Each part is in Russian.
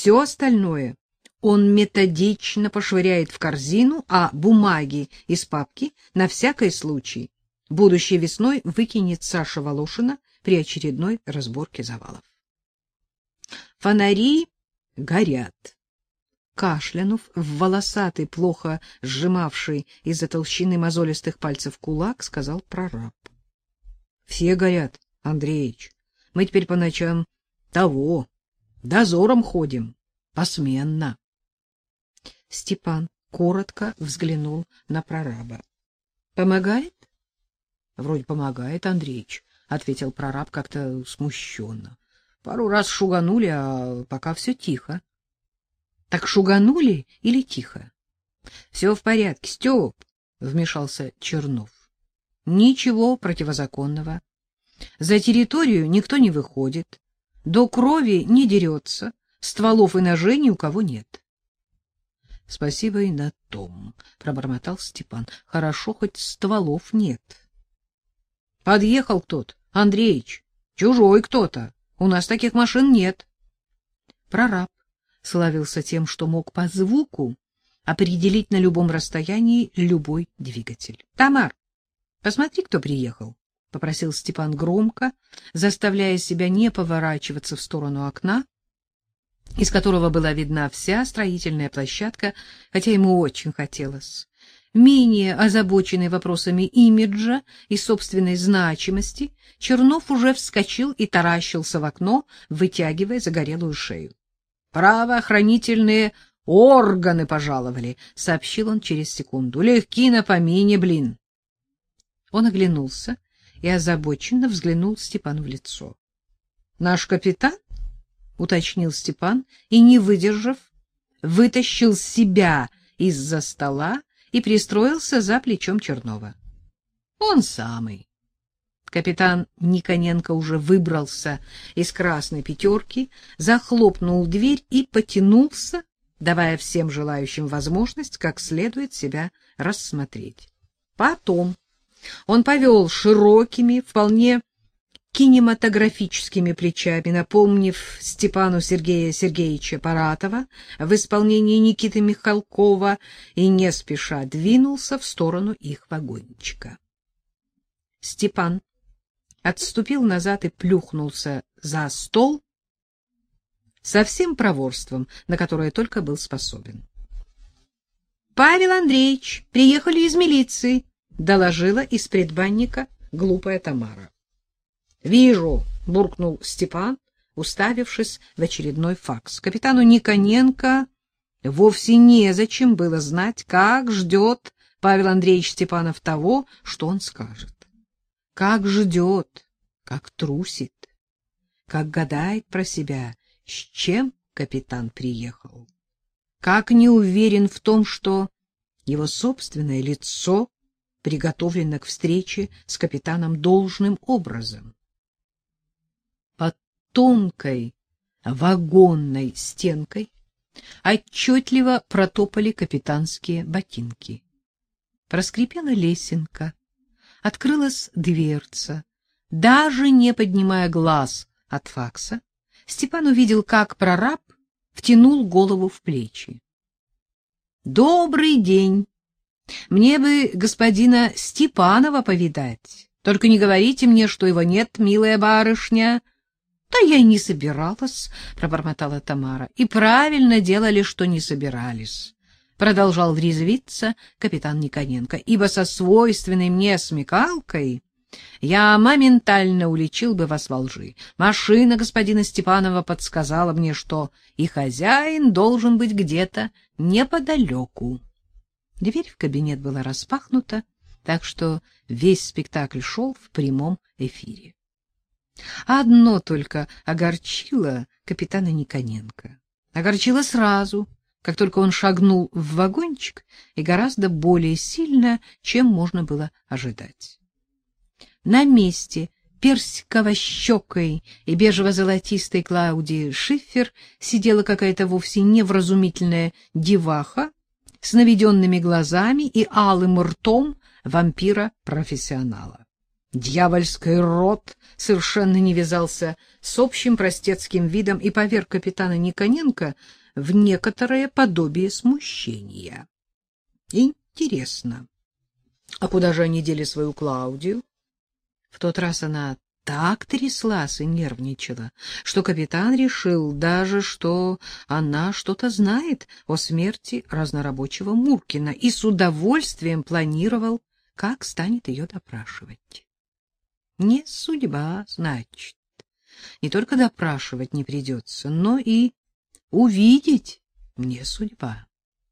Все остальное он методично пошвыряет в корзину, а бумаги из папки на всякий случай будущей весной выкинет Саша Волошина при очередной разборке завалов. Фонари горят. Кашлянув в волосатый, плохо сжимавший из-за толщины мозолистых пальцев кулак, сказал прораб. — Все горят, Андреич. Мы теперь по ночам дозором ходим, посменно. Степан коротко взглянул на прораба. — Помогает? — Вроде помогает, Андреич, — ответил прораб как-то смущенно. — Пару раз шуганули, а пока все тихо. — Так шуганули или тихо? — Все в порядке, Степ, — вмешался Чернов. — Ничего противозаконного. За территорию никто не выходит, до крови не дерется, стволов и ножей ни у кого нет. — Спасибо и на том, — пробормотал Степан. — Хорошо, хоть стволов нет. — Подъехал кто-то, Андреич, чужой кто-то. У нас таких машин нет. Прораб славился тем, что мог по звуку определить на любом расстоянии любой двигатель. — Тамар, посмотри, кто приехал, — попросил Степан громко, заставляя себя не поворачиваться в сторону окна, из которого была видна вся строительная площадка, хотя ему очень хотелось. Менее озабоченный вопросами имиджа и собственной значимости, Чернов уже вскочил и таращился в окно, вытягивая загорелую шею. — Правоохранительные органы пожаловали, — сообщил он через секунду. — Легки на помине, блин. Он оглянулся и озабоченно взглянул Степану в лицо. — Наш капитан? — уточнил Степан и, не выдержав, вытащил себя из-за стола и пристроился за плечом Чернова. — Он самый. Капитан Никоненко уже выбрался из красной пятерки, захлопнул дверь и потянулся, давая всем желающим возможность как следует себя рассмотреть. Потом он повел широкими, вполне кинематографическими плечами, напомнив Степану Сергея Сергеевича Паратова в исполнении Никиты Михалкова, и не спеша двинулся в сторону их вагончика. Степан отступил назад и плюхнулся за стол со всем проворством, на которое только был способен. — Павел Андреевич, приехали из милиции, — доложила из предбанника глупая Тамара. — Вижу, — буркнул Степан, уставившись в очередной факс. Капитану Никоненко вовсе незачем было знать, как ждет Павел Андреевич Степанов того, что он скажет. Как ждет, как трусит, как гадает про себя, с чем капитан приехал, как не уверен в том, что его собственное лицо приготовлено к встрече с капитаном должным образом. Под тонкой вагонной стенкой отчетливо протопали капитанские ботинки. Проскрипела лесенка, открылась дверца. Даже не поднимая глаз от факса, Степан увидел, как прораб втянул голову в плечи. — Добрый день! Мне бы господина Степанова повидать. Только не говорите мне, что его нет, милая барышня. — Да я и не собиралась, — пробормотала Тамара. — И правильно делали, что не собирались. Продолжал резвиться капитан Никоненко, ибо со свойственной мне смекалкой я моментально уличил бы вас во лжи. Машина господина Степанова подсказала мне, что и хозяин должен быть где-то неподалеку. Дверь в кабинет была распахнута, так что весь спектакль шел в прямом эфире. Одно только огорчило капитана Никоненко. Огорчило сразу, как только он шагнул в вагончик, и гораздо более сильно, чем можно было ожидать. На месте персиково-щекой и бежево-золотистой Клаудии Шиффер сидела какая-то вовсе невразумительная деваха с наведенными глазами и алым ртом вампира-профессионала. Дьявольский рот совершенно не вязался с общим простецким видом и поверг капитана Никоненко в некоторое подобие смущения. Интересно, а куда же они дели свою Клаудию? В тот раз она так тряслась и нервничала, что капитан решил даже, что она что-то знает о смерти разнорабочего Муркина и с удовольствием планировал, как станет ее допрашивать. Не судьба, значит. Не только допрашивать не придется, но и увидеть не судьба.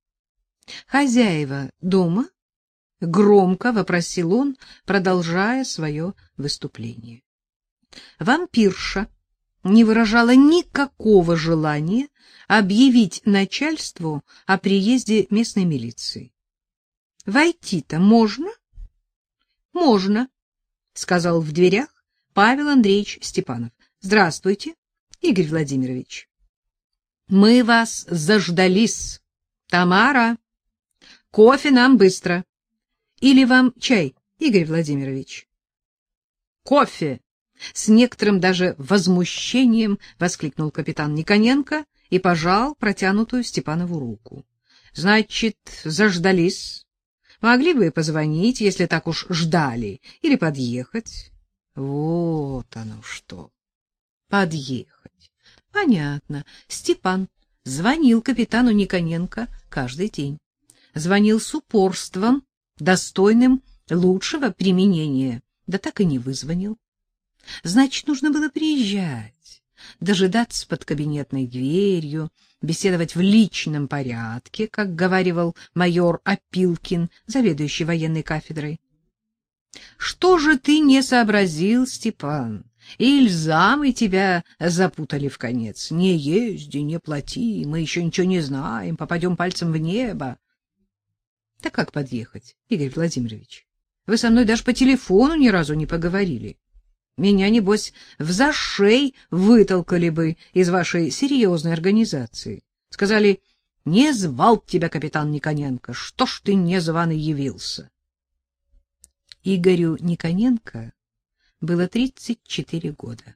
Хозяева дома? Громко вопросил он, продолжая свое выступление. Вампирша не выражала никакого желания объявить начальству о приезде местной милиции. — Войти-то можно? — Можно, — сказал в дверях Павел Андреевич Степанов. — Здравствуйте, Игорь Владимирович. — Мы вас заждались. Тамара, кофе нам быстро. Или вам чай, Игорь Владимирович? — Кофе! — с некоторым даже возмущением воскликнул капитан Никоненко и пожал протянутую Степанову руку. — Значит, заждались. Могли бы позвонить, если так уж ждали, или подъехать. Вот оно что. Подъехать. Понятно. Степан звонил капитану Никоненко каждый день. Звонил с упорством, достойным лучшего применения, да так и не вызвонил. Значит, нужно было приезжать, дожидаться под кабинетной дверью, беседовать в личном порядке, как говаривал майор Опилкин, заведующий военной кафедрой. Что же ты не сообразил, Степан? Иль замы тебя запутали в конец. Не езди, не плати, мы еще ничего не знаем, попадем пальцем в небо. Так как подъехать, Игорь Владимирович? Вы со мной даже по телефону ни разу не поговорили. Меня, небось, в зашей вытолкали бы из вашей серьезной организации. Сказали, не звал тебя капитан Никоненко, что ж ты незваный явился? Игорю Никоненко было 34 года.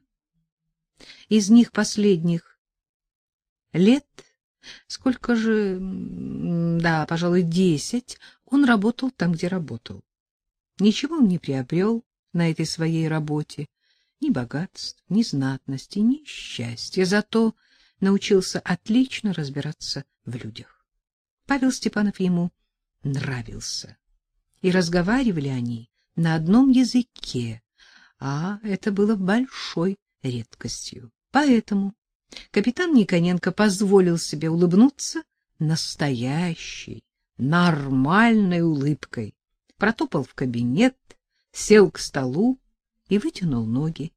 Из них последних лет, сколько же, да, пожалуй, 10, он работал там, где работал. Ничего он не приобрел на этой своей работе, ни богатств, ни знатности, ни счастья, зато научился отлично разбираться в людях. Павел Степанов ему нравился, и разговаривали они на одном языке, а это было большой редкостью. Поэтому капитан Никоненко позволил себе улыбнуться настоящей, нормальной улыбкой, протопал в кабинет, сел к столу и вытянул ноги.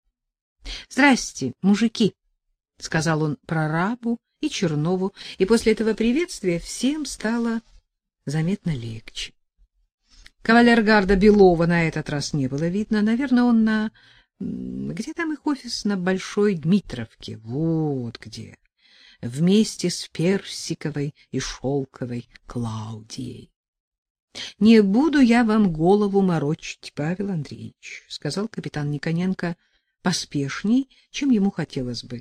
— Здрасте, мужики, — сказал он прорабу и Чернову, и после этого приветствия всем стало заметно легче. Кавалергарда Белова на этот раз не было видно. Наверное, он на... Где там их офис? На Большой Дмитровке. Вот где. Вместе с Персиковой и Шелковой Клаудией. — Не буду я вам голову морочить, Павел Андреевич, — сказал капитан Никоненко поспешней, чем ему хотелось бы.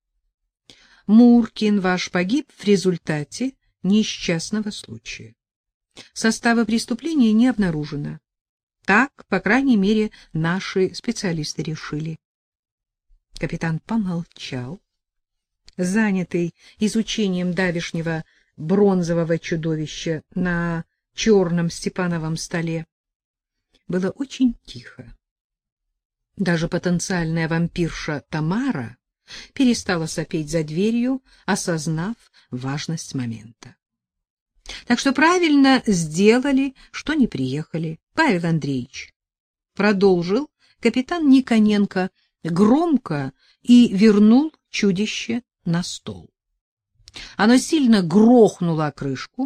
— Муркин ваш погиб в результате несчастного случая. Состава преступления не обнаружено. Так, по крайней мере, наши специалисты решили. Капитан помолчал, занятый изучением давешнего бронзового чудовища на черном Степановом столе. Было очень тихо. Даже потенциальная вампирша Тамара перестала сопеть за дверью, осознав важность момента. Так что правильно сделали, что не приехали. Павел Андреевич, продолжил капитан Никоненко громко и вернул чудище на стол. Оно сильно грохнуло о крышку.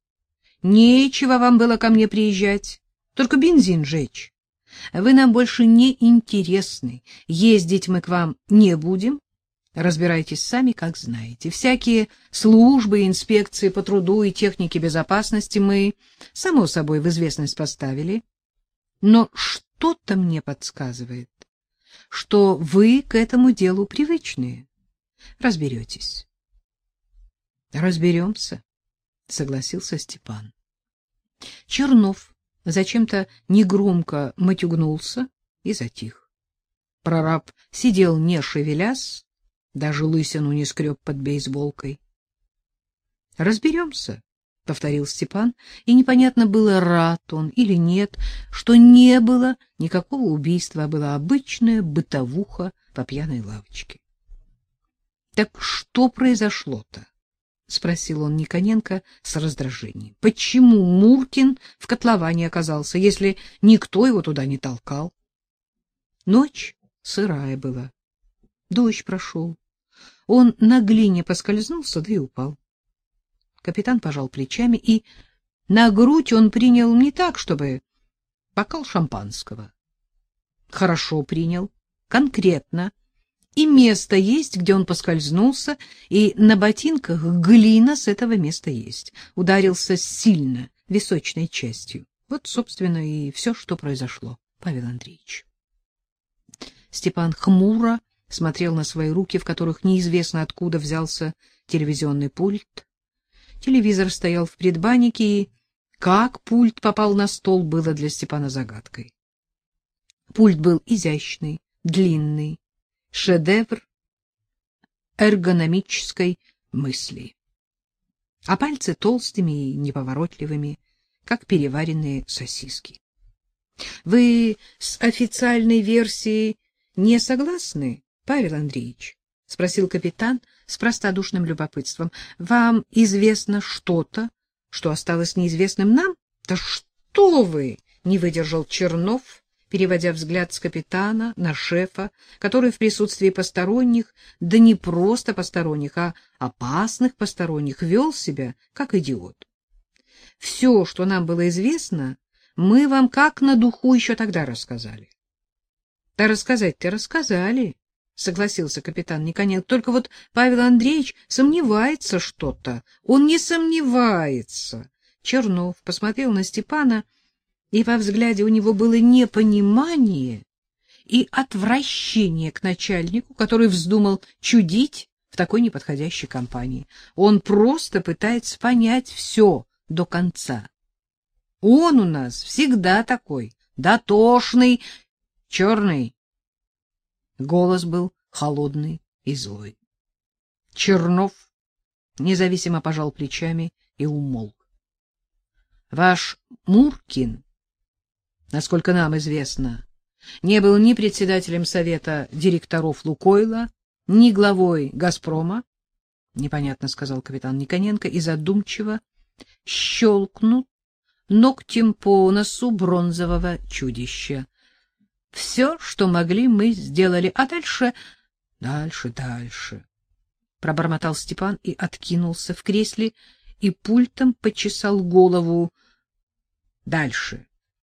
Нечего вам было ко мне приезжать, только бензин жечь. Вы нам больше не интересны, ездить мы к вам не будем. Разбирайтесь сами, как знаете. Всякие службы, инспекции по труду и технике безопасности мы, само собой, в известность поставили. Но что-то мне подсказывает, что вы к этому делу привычные. Разберетесь. Разберемся, согласился Степан. Чернов зачем-то негромко матюгнулся и затих. Прораб сидел не шевелясь, даже лысину не скреб под бейсболкой. — Разберемся, — повторил Степан, и непонятно было, рад он или нет, что не было никакого убийства, а была обычная бытовуха по пьяной лавочке. — Так что произошло-то? — спросил он Никоненко с раздражением. — Почему Муркин в котловане оказался, если никто его туда не толкал? Ночь сырая была. Дождь прошел. Он на глине поскользнулся, да и упал. Капитан пожал плечами, и на грудь он принял не так, чтобы бокал шампанского. Хорошо принял, конкретно. И место есть, где он поскользнулся, и на ботинках глина с этого места есть. Ударился сильно, височной частью. Вот, собственно, и все, что произошло, Павел Андреевич. Степан хмуро смотрел на свои руки, в которых неизвестно откуда взялся телевизионный пульт. Телевизор стоял в предбаннике, и как пульт попал на стол, было для Степана загадкой. Пульт был изящный, длинный, шедевр эргономической мысли, а пальцы толстыми и неповоротливыми, как переваренные сосиски. — Вы с официальной версией не согласны, Павел Андреевич? — спросил капитан с простодушным любопытством. — Вам известно что-то, что осталось неизвестным нам? — Да что вы! — не выдержал Чернов, переводя взгляд с капитана на шефа, который в присутствии посторонних, да не просто посторонних, а опасных посторонних, вел себя как идиот. Все, что нам было известно, мы вам как на духу еще тогда рассказали. — Да рассказать-то рассказали, — согласился капитан Никоненко. — Только вот Павел Андреевич сомневается что-то. Он не сомневается. Чернов посмотрел на Степана, и во взгляде у него было непонимание и отвращение к начальнику, который вздумал чудить в такой неподходящей компании. Он просто пытается понять все до конца. Он у нас всегда такой, дотошный, черный. Голос был холодный и злой. Чернов независимо пожал плечами и умолк. Ваш Муркин, насколько нам известно, не был ни председателем совета директоров Лукойла, ни главой Газпрома, — непонятно сказал капитан Никоненко и задумчиво щелкнул ногтем по носу бронзового чудища. Все, что могли, мы сделали, а дальше... Дальше. Пробормотал Степан и откинулся в кресле, и пультом почесал голову. Дальше.